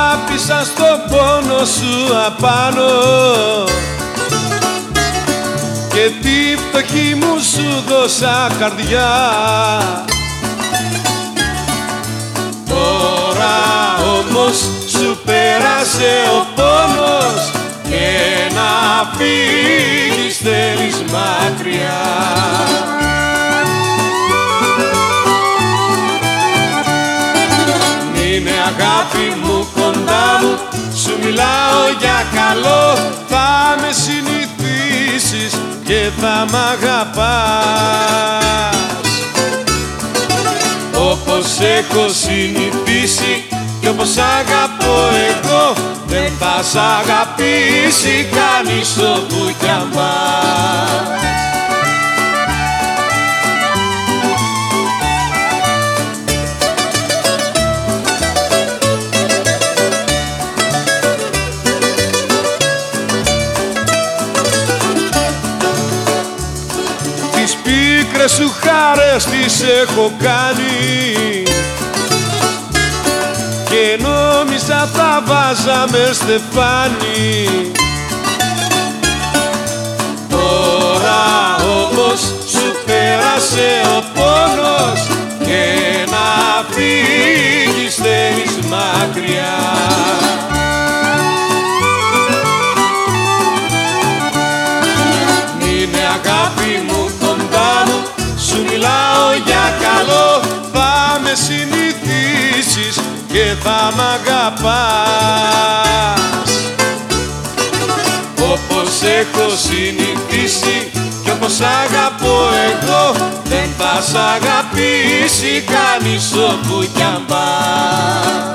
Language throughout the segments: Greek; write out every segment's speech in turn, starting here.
αγάπησα στον πόνο σου απάνω και τη φτωχή μου σου δώσα καρδιά. Τώρα όμως σου πέρασε ο πόνος και να φύγεις θέλεις μακριά. Μείνε αγάπη μου κοντά μου, σου μιλάω για καλό, θα με συνηθίσεις και θα μ' αγαπάς. Όπως έχω συνηθίσει κι όπως αγαπώ εγώ, δεν θα σ' αγαπήσει κανείς όπου κι αν πας. Τις πίκρες σου χάρες τις έχω κάνει και νόμιζα τα βάζαμε στεφάνι. Τώρα όμως σου πέρασε ο πόνος και να φύγεις θέλεις μακριά. Μείνε αγάπη μου κοντά μου, σου μιλάω για καλό, θα με συνηθίσεις και θα μ' αγαπάς. Όπως έχω συνηθίσει κι όπως αγαπώ εγώ, δεν θα σ' αγαπήσει κανείς όπου κι αν πας.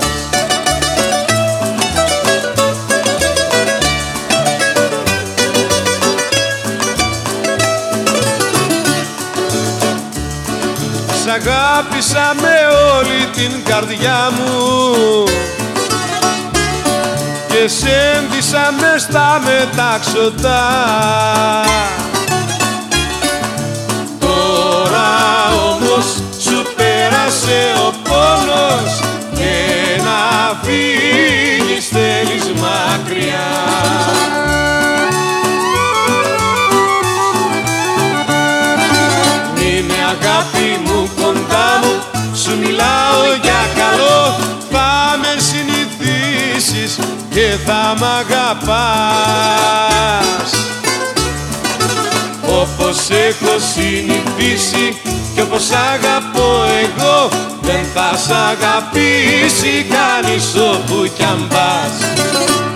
Σ' αγάπησα με όλη την καρδιά μου και σε ένδυσα μες στα μετάξωτα. Τώρα όμως σου πέρασε ο πόνος και να φύγεις θέλεις μακριά. Μείνε αγάπη μου κοντά μου, σου μιλάω για καλό, θα με συνηθίσεις και θα μ' αγαπάς. Όπως έχω συνηθίσει κι όπως αγαπώ εγώ, δεν θα σ' αγαπήσει κανείς όπου κι αν πας.